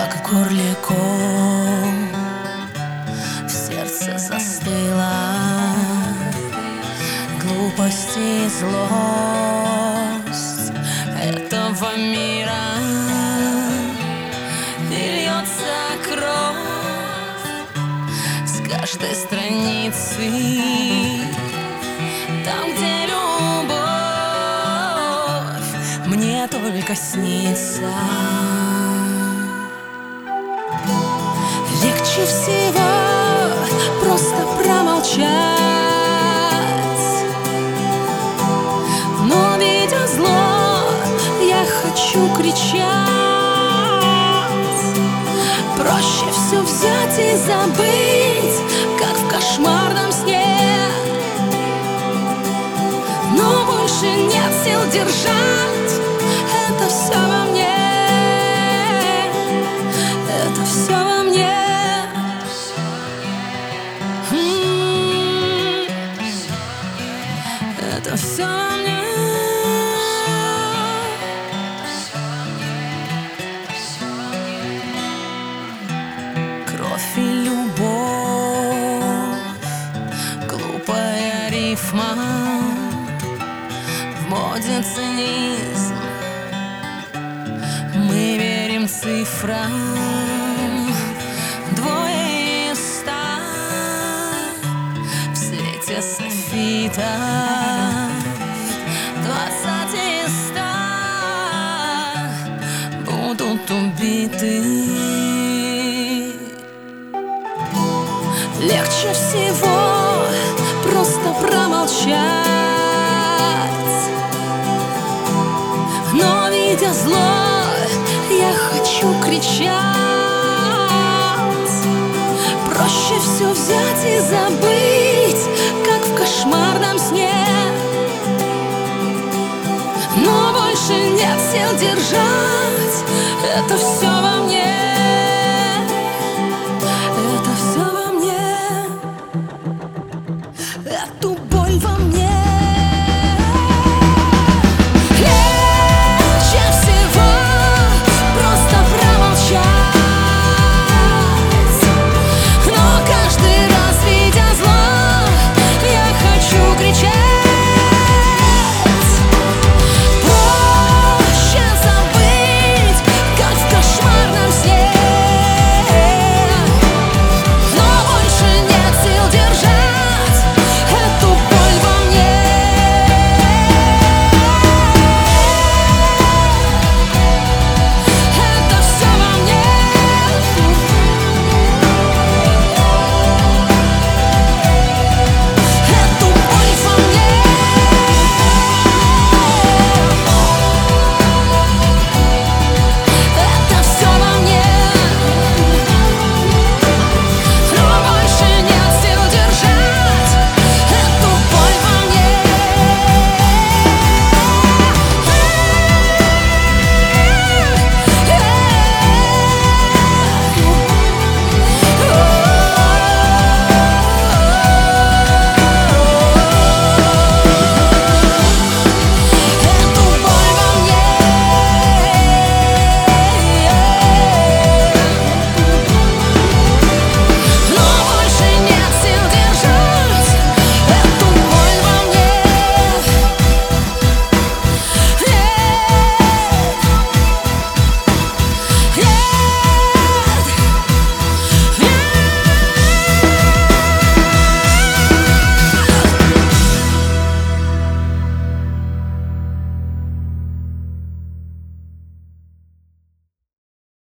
как в горле ком, в сердце застыла глупость и злость этого мира, и льется кровь с каждой страницы. Там, где любовь мне только снится. Легче всего просто промолчать, но видя зло, я хочу кричать. Проще все взять и забыть, как в кошмарном сне, но больше нет сил держать. Это все во мне, это все во мне. Это все во мне. Кровь и любовь, глупая рифма, в моде цинизм. Мы верим цифрам, 2 и 100 в свете софита, 20 и 100 будут убиты. Легче всего просто промолчать, но видя зло, я хочу кричать. Проще все взять и забыть, как в кошмарном сне, но больше нет сил держать. Это все